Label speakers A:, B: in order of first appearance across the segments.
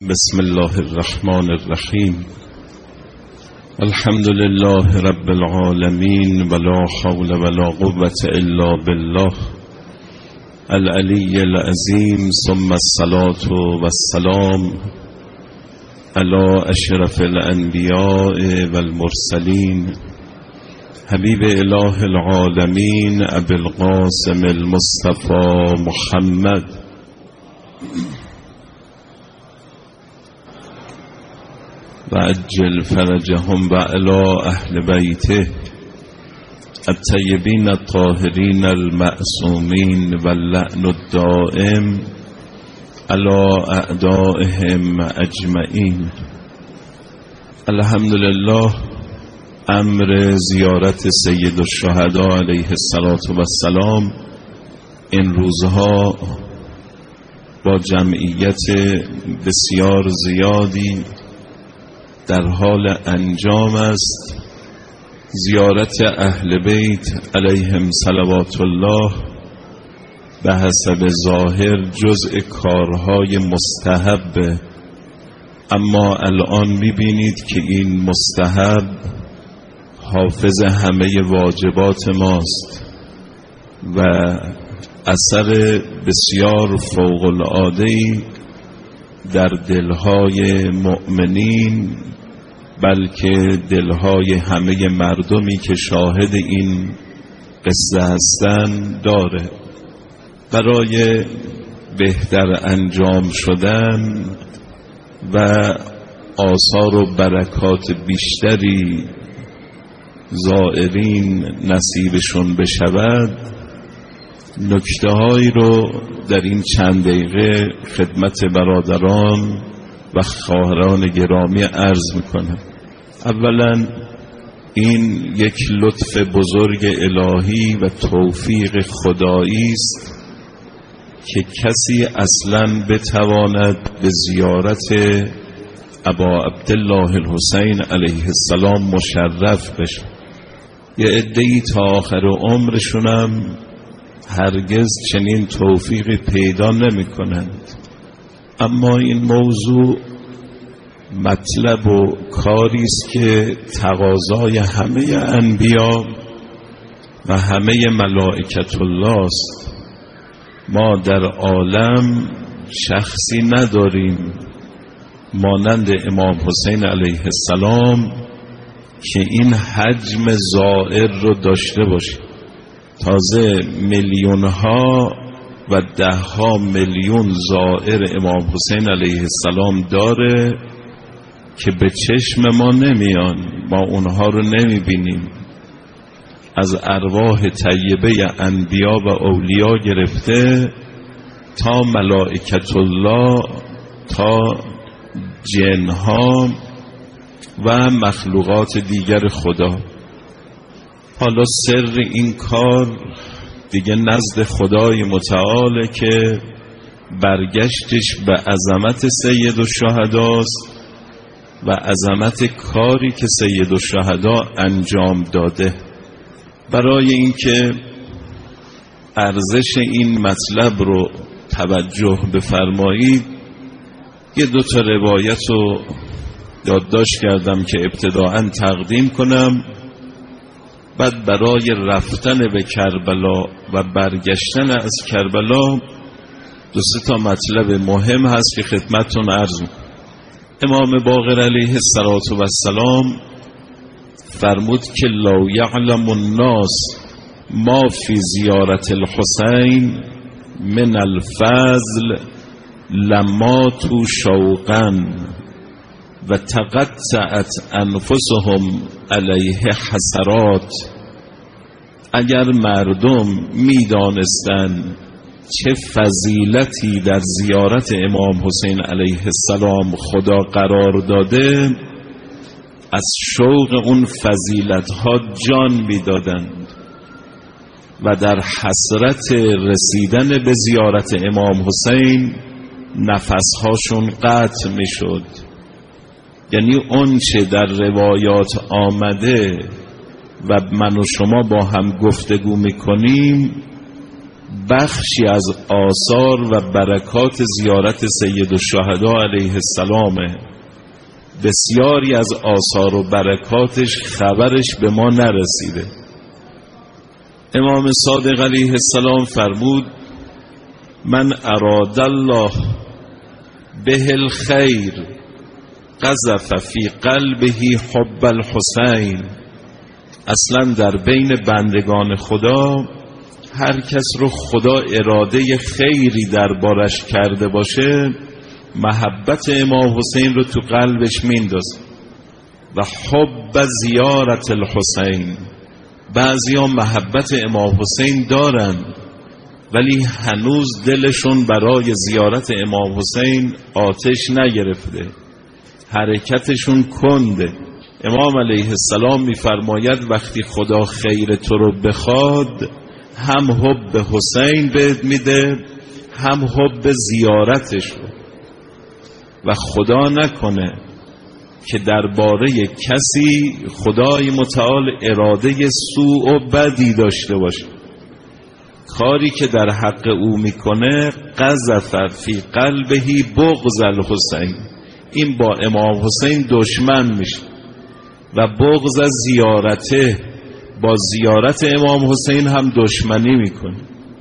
A: بسم الله الرحمن الرحیم. الحمد لله رب العالمین ولا حول ولا قوة الا بالله العلی العظیم، ثم الصلاة والسلام علی اشرف الانبیاء والمرسلین حبیب اله العالمین ابی القاسم المصطفى محمد و عجل فرجهم و علی اهل بیته الطیبین الطاهرین المعصومین و اللعن الدائم علی اعدائهم اجمعین. الحمدلله. امر زیارت سید الشهدا علیه السلام این روزها با جمعیت بسیار زیادی در حال انجام است. زیارت اهل بیت علیهم صلوات الله به حسب ظاهر جزء کارهای مستحب، اما الان میبینید که این مستحب حافظ همه واجبات ماست و اثر بسیار فوق العاده‌ای در دلهای مؤمنین، بلکه دلهای همه مردمی که شاهد این قصه هستند داره. برای بهتر انجام شدن و آثار و برکات بیشتری زائرین نصیبشون بشود، نکته‌هایی رو در این چند دقیقه خدمت برادران و خواهران گرامی عرض میکنم. اولا این یک لطف بزرگ الهی و توفیق خدایی است که کسی اصلا بتواند به زیارت ابا عبدالله الحسین علیه السلام مشرف بشه. یه عده‌ای تا آخر عمرشونم هرگز چنین توفیقی پیدا نمی کنند، اما این موضوع مطلب و کاری است که تقاضای همه انبیا و همه ملائکت الله است. ما در عالم شخصی نداریم مانند امام حسین علیه السلام که این حجم زائر رو داشته باشه. تازه میلیون ها و ده ها میلیون زائر امام حسین علیه السلام داره که به چشم ما نمیان، ما اونها رو نمیبینیم. از ارواح طیبه انبیا و اولیا گرفته تا ملائکت الله، تا جنها و مخلوقات دیگر خدا. حالا سر این کار دیگه نزد خدای متعاله که برگشتش به عظمت سید الشهدا است و عظمت کاری که سید الشهدا انجام داده. برای اینکه ارزش این مطلب رو توجه بفرمایید، یه دو تا روایت رو یادداشت کردم که ابتداءً تقدیم کنم، بعد برای رفتن به کربلا و برگشتن از کربلا دو سه تا مطلب مهم هست که خدمتتون عرض می‌کنم. امام باقر علیه السلام فرمود که لو یعلم الناس ما فی زیارت الحسین من الفضل لماتوا شوقا و تقطعت انفسهم علیه حسرات. اگر مردم میدانستند چه فضیلتی در زیارت امام حسین علیه السلام خدا قرار داده، از شوق اون فضیلتها جان میدادند و در حسرت رسیدن به زیارت امام حسین نفسهاشون قطع میشد. یعنی اون چه در روایات آمده و من و شما با هم گفتگو میکنیم بخشی از آثار و برکات زیارت سید الشهدا علیه السلام. بسیاری از آثار و برکاتش خبرش به ما نرسیده. امام صادق علیه السلام فرمود: من اراد الله به الخیر قذف فی قلبه حب الحسین. اصلا در بین بندگان خدا هر کس رو خدا اراده خیری دربارش کرده باشه، محبت امام حسین رو تو قلبش میندازه. و حب زیارت الحسین، بعضی ها محبت امام حسین دارن ولی هنوز دلشون برای زیارت امام حسین آتش نگرفته، حرکتشون کنده. امام علیه السلام میفرماید وقتی خدا خیر تو رو بخواد، هم حب حسین بهت میده، هم حب زیارتش رو. و خدا نکنه که درباره کسی خدای متعال اراده سوء و بدی داشته باشه. کاری که در حق او میکنه قذف فی قلبه بغض الحسین، این با امام حسین دشمن میشه. و بغض از زیارته، با زیارت امام حسین هم دشمنی میکنه.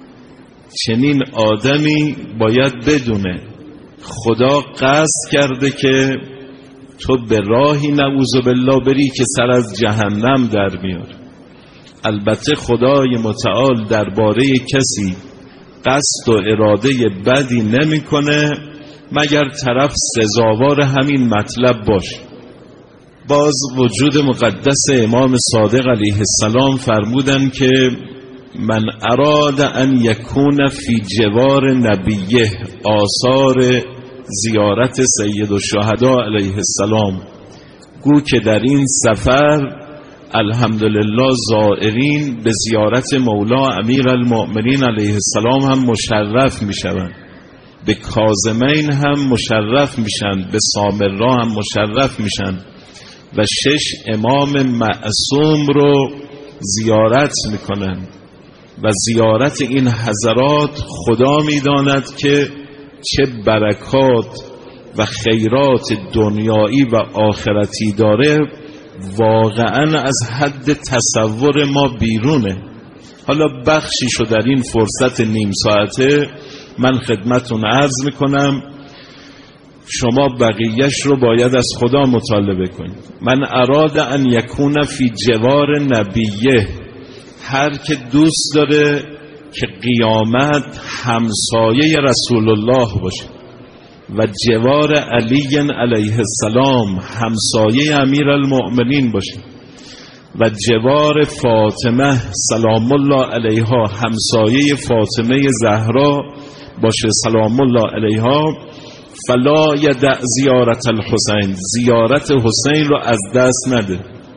A: چنین آدمی باید بدونه خدا قصد کرده که تو به راهی نعوذ بالله بری که سر از جهنم در میاره. البته خدای متعال درباره کسی قصد و اراده بدی نمیکنه مگر طرف سزاوار همین مطلب باشه. باز وجود مقدس امام صادق علیه السلام فرمودن که من اراد ان یکون فی جوار نبیه آثار زیارت سید الشهدا علیه السلام، گو که در این سفر الحمدلله زائرین به زیارت مولا امیر المؤمنین علیه السلام هم مشرف می شوند، به کاظمین هم مشرف میشن، به سامرا هم مشرف میشن و 6 امام معصوم رو زیارت میکنن. و زیارت این حضرات خدا میداند که چه برکات و خیرات دنیایی و آخرتی داره، واقعا از حد تصور ما بیرونه. حالا بخشیشو در این فرصت نیم ساعته من خدمتون عرض میکنم، شما بقیهش رو باید از خدا مطالبه کنید. من اراد ان یکون فی جوار نبیه، هر که دوست داره که قیامت همسایه رسول الله باشه و جوار علی علیه السلام همسایه امیر المؤمنین باشه و جوار فاطمه سلام الله علیها همسایه فاطمه زهرا باشه سلام الله علیها، فلا یدع زیارت الحسین، زیارت حسین رو از دست نده،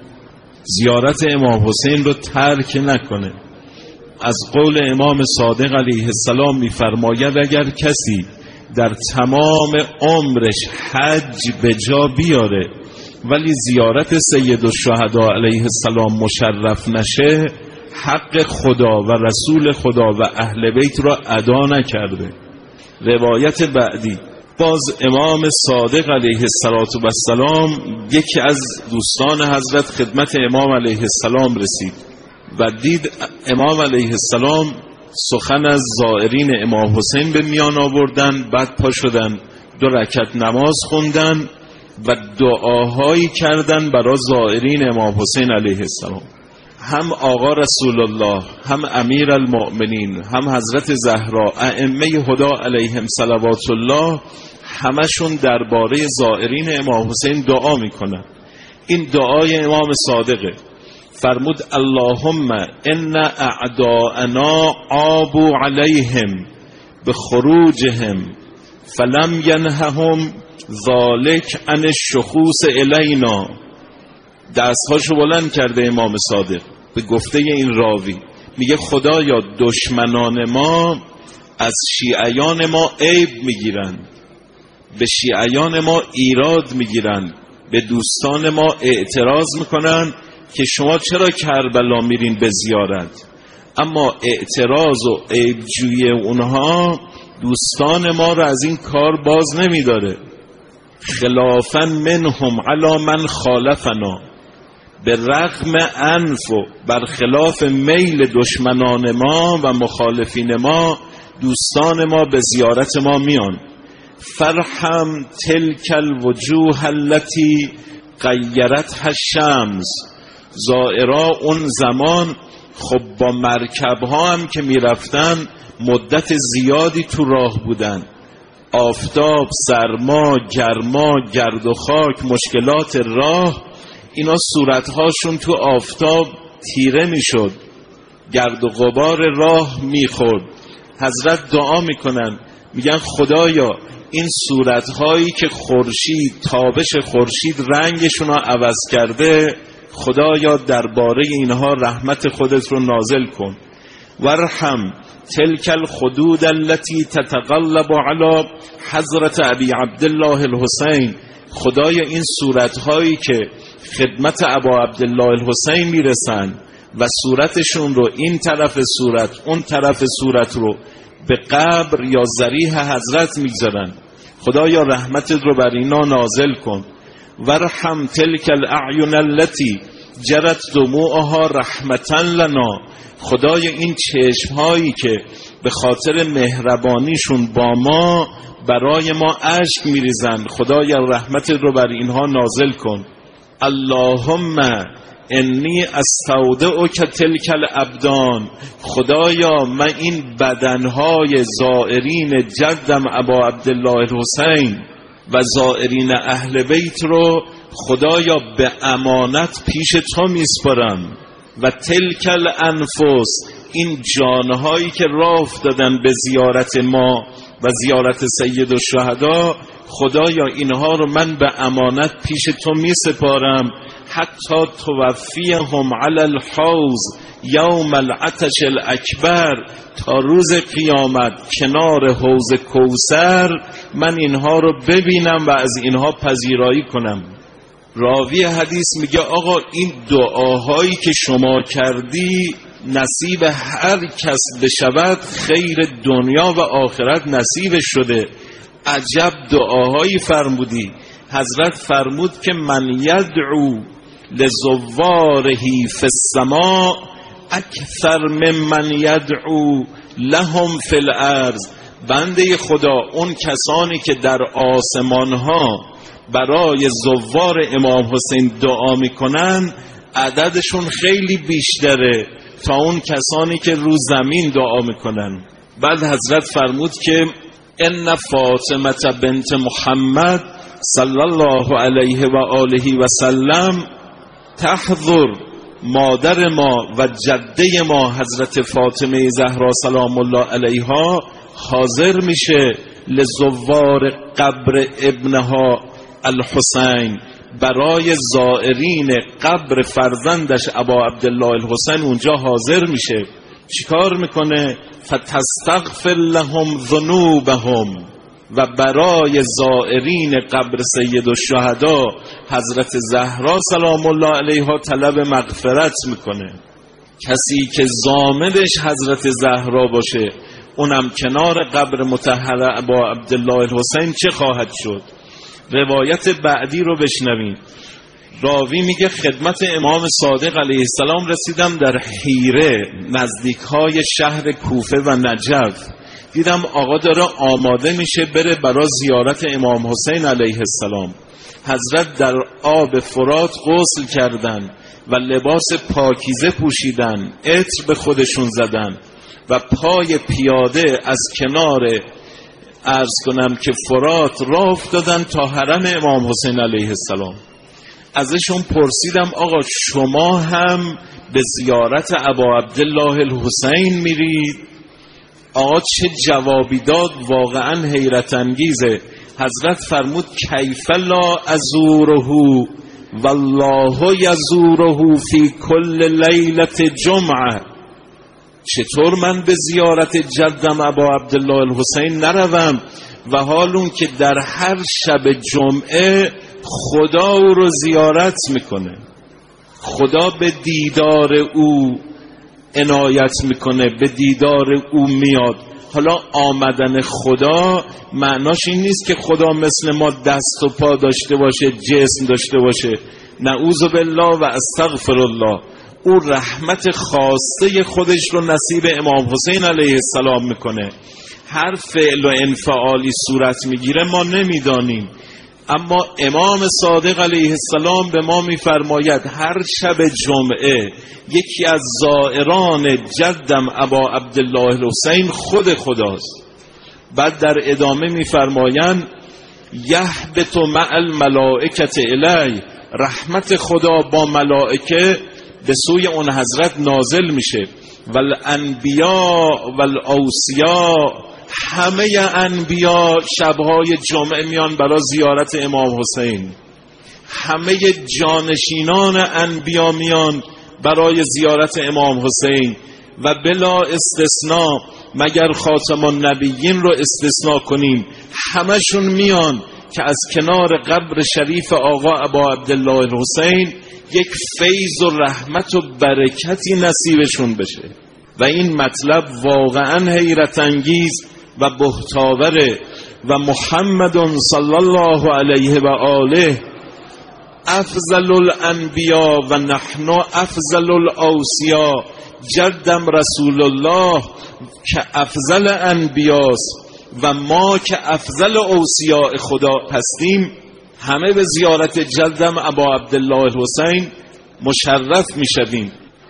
A: زیارت امام حسین رو ترک نکنه. از قول امام صادق علیه السلام میفرماید اگر کسی در تمام عمرش حج به جا بیاره ولی زیارت سید الشهدا علیه السلام مشرف نشه، حق خدا و رسول خدا و اهل بیت را ادا نکرده. روایت بعدی، باز امام صادق علیه السلام یکی از دوستان حضرت خدمت امام علیه السلام رسید و دید امام علیه السلام سخن از زائرین امام حسین به میان آوردن، بعد پا شدن 2 رکعت نماز خوندن و دعاهایی کردن برای زائرین امام حسین علیه السلام. هم آقا رسول الله، هم امیر المؤمنین، هم حضرت زهرا، ائمه هدا علیهم صلوات الله، همشون درباره زائرین امام حسین دعا میکنن. این دعای امام صادقه. فرمود اللهم ان اعداءنا عابوا علیهم بخروجهم فلم ینههم ذلک عن الشخوص الینا. دستهاشو بلند کرده امام صادق به گفته این راوی، میگه خدایا دشمنان ما از شیعیان ما عیب میگیرن، به شیعیان ما ایراد میگیرن، به دوستان ما اعتراض میکنن که شما چرا کربلا میرین به زیارت؟ اما اعتراض و عیبجویی اونها دوستان ما رو از این کار باز نمیداره. خلافا منهم علی من خالفنا، به رغم انف و برخلاف میل دشمنان ما و مخالفین ما، دوستان ما به زیارت ما میان. فرحم تلک الوجوه التي غیرتها الشمس، زائرا اون زمان خب با مرکب ها هم که میرفتن مدت زیادی تو راه بودن، آفتاب، سرما، گرما، گرد و خاک، مشکلات راه، اینا صورتهاشون تو آفتاب تیره میشد، گرد و غبار راه میخورد. حضرت دعا میکنن، میگن خدایا این صورتهایی که خورشید، تابش خورشید رنگشون رو عوض کرده، خدایا درباره اینها رحمت خودت رو نازل کن. ورحم تلک الخدود التي تتقلب على حضرت ابی عبدالله الحسین، خدایا این صورتهایی که خدمت ابا عبدالله الحسین میرسن و صورتشون رو این طرف صورت اون طرف صورت رو به قبر یا ضریح حضرت میگذارن، خدایا رحمتت رو بر اینا نازل کن. ورحم تلک الاعین التي جرت دموعها رحمتا لنا، خدایا این چشمهایی که به خاطر مهربانیشون با ما برای ما اشک میریزن، خدایا رحمتت رو بر اینها نازل کن. اللهم انی استودعک تلک الابدان، خدایا من این بدنهای زائرین جدم ابا عبدالله الحسین و زائرین اهل بیت رو خدایا به امانت پیش تو میسپارم. و تلک الانفس، این جانهایی که راه افتادن به زیارت ما و زیارت سید الشهدا، خدایا اینها رو من به امانت پیش تو می سپارم. حتی توفیهم علی الحوض یوم العطش الاکبر، تا روز قیامت کنار حوض کوثر من اینها رو ببینم و از اینها پذیرایی کنم. راوی حدیث میگه آقا این دعاهایی که شما کردی نصیب هر کس بشود خیر دنیا و آخرت نصیب شده. عجب دعاهایی فرمودی. حضرت فرمود که من یدعو لزواره فی السماء اکثر ممن یدعو لهم فی الارض، بنده خدا اون کسانی که در آسمان ها برای زوار امام حسین دعا میکنن عددشون خیلی بیشتره تا اون کسانی که رو زمین دعا میکنن. بعد حضرت فرمود که ان فاطمه بنت محمد صلی الله علیه و آله و سلم تحضر، مادر ما و جده ما حضرت فاطمه زهرا سلام الله علیها حاضر میشه لزوار قبر ابنها الحسین، برای زائرین قبر فرزندش ابا عبدالله الحسین اونجا حاضر میشه. چیکار میکنه؟ فتستغفر لهم ذنوبهم، و برای زائرین قبر سید الشهدا حضرت زهرا سلام الله علیها طلب مغفرت میکنه. کسی که ضامنش حضرت زهرا باشه اونم کنار قبر مطهر ابا عبدالله الحسین چه خواهد شد؟ روایت بعدی رو بشنوین. راوی میگه خدمت امام صادق علیه السلام رسیدم در حیره نزدیکهای شهر کوفه و نجف. دیدم آقا داره آماده میشه بره برای زیارت امام حسین علیه السلام. حضرت در آب فرات غسل کردن و لباس پاکیزه پوشیدن، عطر به خودشون زدن و پای پیاده از کنار عرض کنم که فرات راه افتادن تا حرم امام حسین علیه السلام. ازشون پرسیدم آقا شما هم به زیارت ابا عبدالله الحسین میرید؟ آقا چه جوابی داد، واقعا حیرت انگیزه. حضرت فرمود کیف لا ازوره والله یزوره فی کل لیلت جمعه، چطور من به زیارت جدم ابا عبدالله الحسین نروم و حال اون که در هر شب جمعه خدا او رو زیارت میکنه. خدا به دیدار او عنایت میکنه، به دیدار او میاد. حالا آمدن خدا معناش این نیست که خدا مثل ما دست و پا داشته باشه، جسم داشته باشه. نعوذ بالله و استغفر الله. او رحمت خاصه خودش رو نصیب امام حسین علیه السلام میکنه. هر فعل و انفعالی صورت میگیره ما نمیدانیم، اما امام صادق علیه السلام به ما میفرماید هر شب جمعه یکی از زائران جدم ابا عبدالله الحسین خود خداست. بعد در ادامه میفرمایند یهبط مع الملائکه الی، رحمت خدا با ملائکه به سوی اون حضرت نازل میشه. والانبیاء والاوصیاء، همه انبیا شبهای جمعه میان برای زیارت امام حسین. همه جانشینان انبیا میان برای زیارت امام حسین و بلا استثناء، مگر خاتم النبیین رو استثناء کنیم، همشون میان که از کنار قبر شریف آقا ابا عبدالله الحسین یک فیض و رحمت و برکتی نصیبشون بشه. و این مطلب واقعا حیرت انگیز و بهتاوره. و محمد صلی الله علیه و آله افضل الانبیاء و نحن افضل الاوصیاء، جدم رسول الله که افضل انبیاست و ما که افضل اوصیاء خدا هستیم، همه به زیارت جدم ابا عبدالله الحسین مشرف میشویم.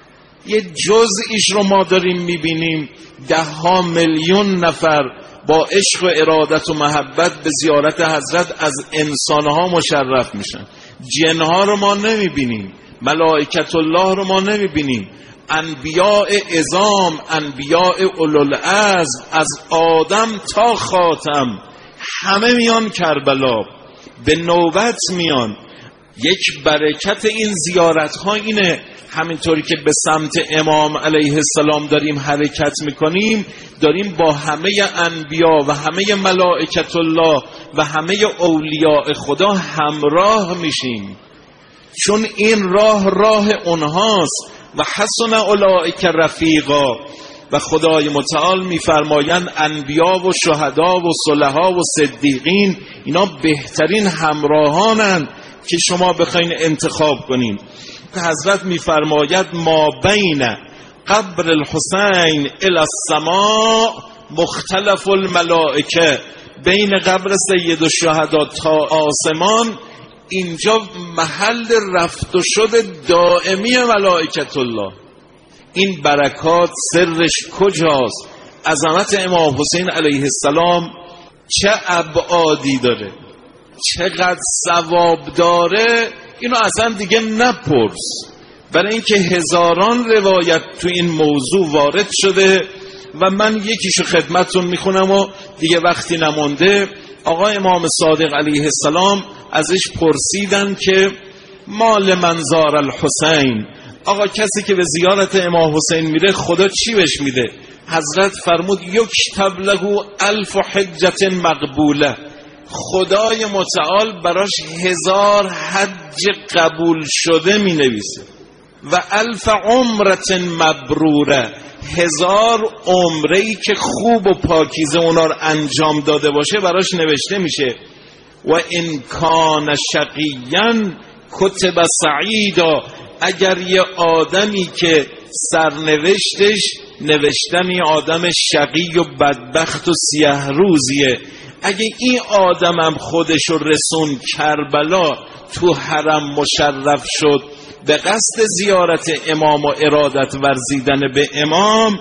A: یه جزئیش رو ما داریم میبینیم، 10 میلیون نفر با عشق و ارادت و محبت به زیارت حضرت از انسانها مشرف میشن. جنها رو ما نمیبینیم، ملائکت الله رو ما نمیبینیم، انبیاء عظام، انبیاء اولوالعزم از آدم تا خاتم همه میان کربلا، به نوبت میان. یک برکت این زیارت ها اینه، همینطوری که به سمت امام علیه السلام داریم حرکت میکنیم، داریم با همه انبیا و همه ملائکت الله و همه اولیاء خدا همراه میشیم، چون این راه اونهاست. و حسن اولئک رفیقا، و خدای متعال میفرمایند انبیا و شهدا و صلحا و صدیقین اینا بهترین همراهانند که شما بخواین انتخاب کنین. حضرت میفرماید ما بین قبر الحسین الی السماء مختلف الملائکه، بین قبر سید الشهدا تا آسمان اینجا محل رفت و شد دائمی ملائکت الله. این برکات سرش کجاست؟ عظمت امام حسین علیه السلام چه ابعادی داره، چقدر ثواب داره، اینو اصلا دیگه نپرس، برای اینکه هزاران روایت تو این موضوع وارد شده و من یکیشو خدمتتون میخونم و دیگه وقتی نمونده. آقا امام صادق علیه السلام ازش پرسیدن که مال منظار الحسین، آقا کسی که به زیارت امام حسین میره خدا چی بهش میده؟ حضرت فرمود یکتب له 1000 حجت مقبوله، خدای متعال براش 1000 حج قبول شده می نویسه. و 1000 عمرت مبروره، 1000 عمره‌ای که خوب و پاکیزه اونا رو انجام داده باشه براش نوشته میشه. و ان کان شقیاً کتب سعیدا، اگر یه آدمی که سرنوشتش نوشتن یه آدم شقی و بدبخت و سیه روزیه، اگه این آدمم خودشو رسون کربلا، تو حرم مشرف شد به قصد زیارت امام و ارادت ورزیدن به امام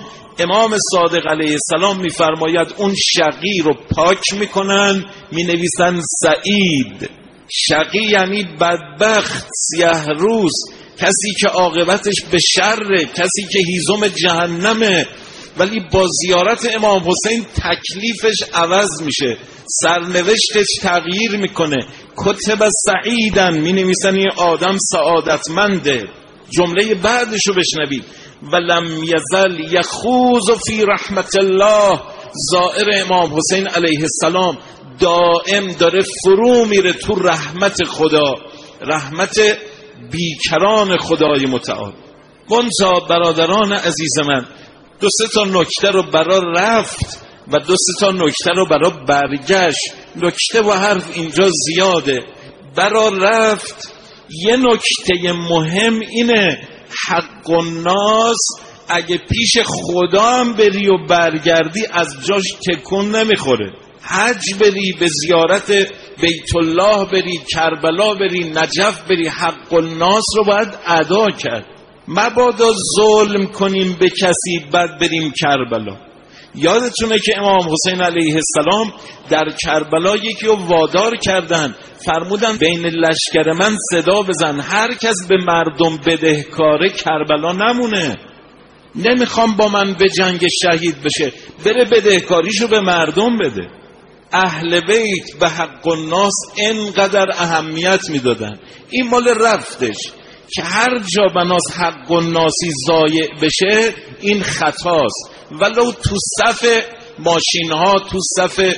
A: صادق علیه السلام میفرماید اون شقی رو پاک میکنن، مینویسن سعید. شقی یعنی بدبخت، سیه روز، کسی که عاقبتش به شره، کسی که هیزم جهنمه. ولی با زیارت امام حسین تکلیفش عوض میشه، سرنوشتش تغییر میکنه. کتب سعیدن، می نویسن این آدم سعادتمنده. جمله بعدشو بشنوید، ولم یزل یخوض فی رحمت الله، زائر امام حسین علیه السلام دائم داره فرو میره تو رحمت خدا، رحمت بیکران خدای متعال. منتها برادران عزیز من، 2-3 نکته رو برا رفت و 2-3 نکته رو برا برگشت. نکته و حرف اینجا زیاده. برا رفت یه نکته مهم اینه، حق الناس اگه پیش خدا هم بری و برگردی از جاش تکون نمیخوره. حج بری، به زیارت بیت الله بری، کربلا بری، نجف بری، حق الناس رو باید ادا کرد. مبادا ظلم کنیم به کسی بعد بریم کربلا. یادتونه که امام حسین علیه السلام در کربلا یکی رو وادار کردن، فرمودن بین لشکر من صدا بزن، هر کس به مردم بدهکاره کربلا نمونه، نمیخوام با من به جنگ شهید بشه، بره بدهکاریشو به مردم بده. اهل بیت به حق الناس انقدر اهمیت میدادن. این مال رفتش که هر جا بناس حق الناسی ضایع بشه این خطاست. ولو تو صف ماشین ها، تو صف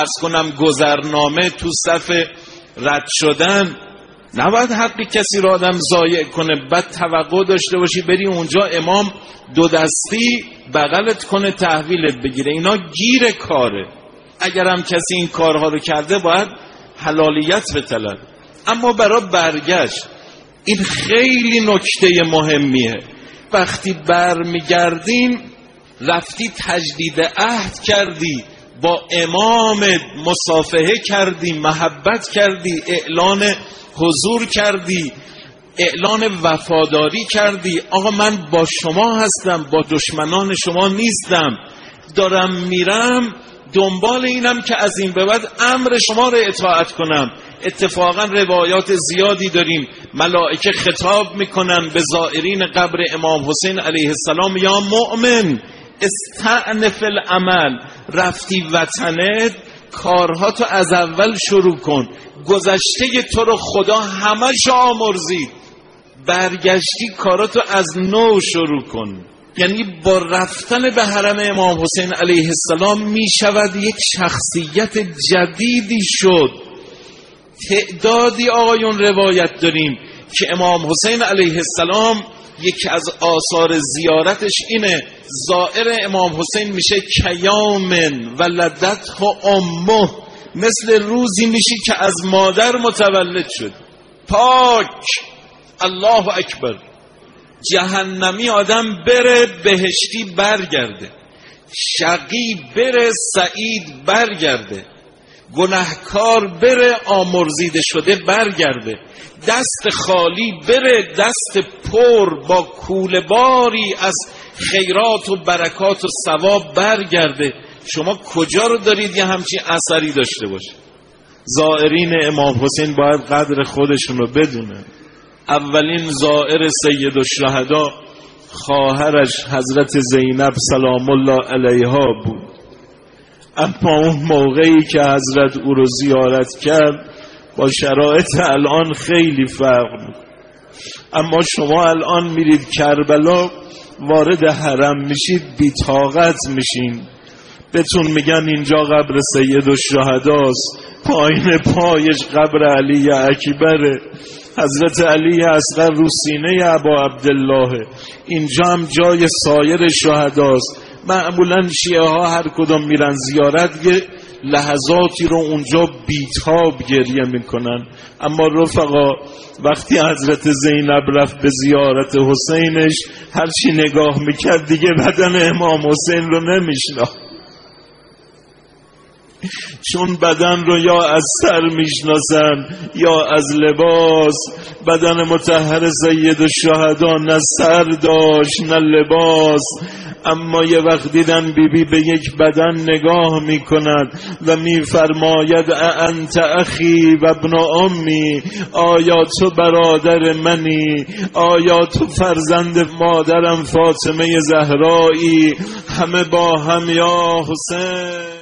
A: گذرنامه، تو صف رد شدن، نباید حق کسی را آدم ضایع کنه. بعد توقع داشته باشی بری اونجا امام 2 دستی بغلت کنه تحویلت بگیره. اینا گیر کاره. اگرم کسی این کارها رو کرده باید حلالیت بطلب. اما برای برگشت این خیلی نکته مهمیه. وقتی برمیگردین رفتی تجدید عهد کردی، با امام مصافحه کردی، محبت کردی، اعلان حضور کردی، اعلان وفاداری کردی. آقا من با شما هستم، با دشمنان شما نیستم، دارم میرم دنبال اینم که از این به بعد امر شما رو اطاعت کنم. اتفاقا روایات زیادی داریم ملائکه خطاب میکنن به زائرین قبر امام حسین علیه السلام، یا مؤمن استأنف العمل. رفتی وطنت، کارها تو از اول شروع کن. گذشته تو رو خدا همش آمرزید، برگشتی کاراتو از نو شروع کن. یعنی با رفتن به حرم امام حسین علیه السلام می شود یک شخصیت جدیدی شد. تعدادی آقایون روایت داریم که امام حسین علیه السلام یکی از آثار زیارتش اینه، زائر امام حسین میشه کیامن ولدته امه، مثل روزی میشی که از مادر متولد شد. پاک، الله اکبر. جهنمی آدم بره بهشتی برگرده، شقی بره سعید برگرده، گناهکار بره آمرزیده شده برگرده، دست خالی بره دست پر با کوله باری از خیرات و برکات و ثواب برگرده. شما کجا رو دارید یه همچین اثری داشته باشه؟ زائرین امام حسین باید قدر خودشون رو بدونن. اولین زائر سید الشهدا خواهرش حضرت زینب سلام الله علیها بود. اما اون موقعی که حضرت او رو زیارت کرد با شرایط الان خیلی فرق میکنه. اما شما الان میرید کربلا، وارد حرم میشید بی‌طاقت میشین. بهتون میگن اینجا قبر سید الشهداست، پایین پایش قبر علی اکبره، حضرت علی اصغر رو سینه ابا عبدالله، اینجا هم جای سایر شهداست. معمولا شیعه ها هر کدوم میرن زیارت یه لحظاتی رو اونجا بیتاب گریه میکنن. اما رفقا وقتی حضرت زینب رفت به زیارت حسینش، هرچی نگاه میکرد دیگه بدن امام حسین رو نمیشناخت، چون بدن رو یا از سر میشناسن یا از لباس. بدن مطهر سید الشهدا نه سر داشت نه لباس. اما یه وقت دیدن بیبی به یک بدن نگاه میکند و میفرماید انت اخی و ابن امی، آیا تو برادر منی، آیا تو فرزند مادرم فاطمه زهرایی، همه با هم یا حسین.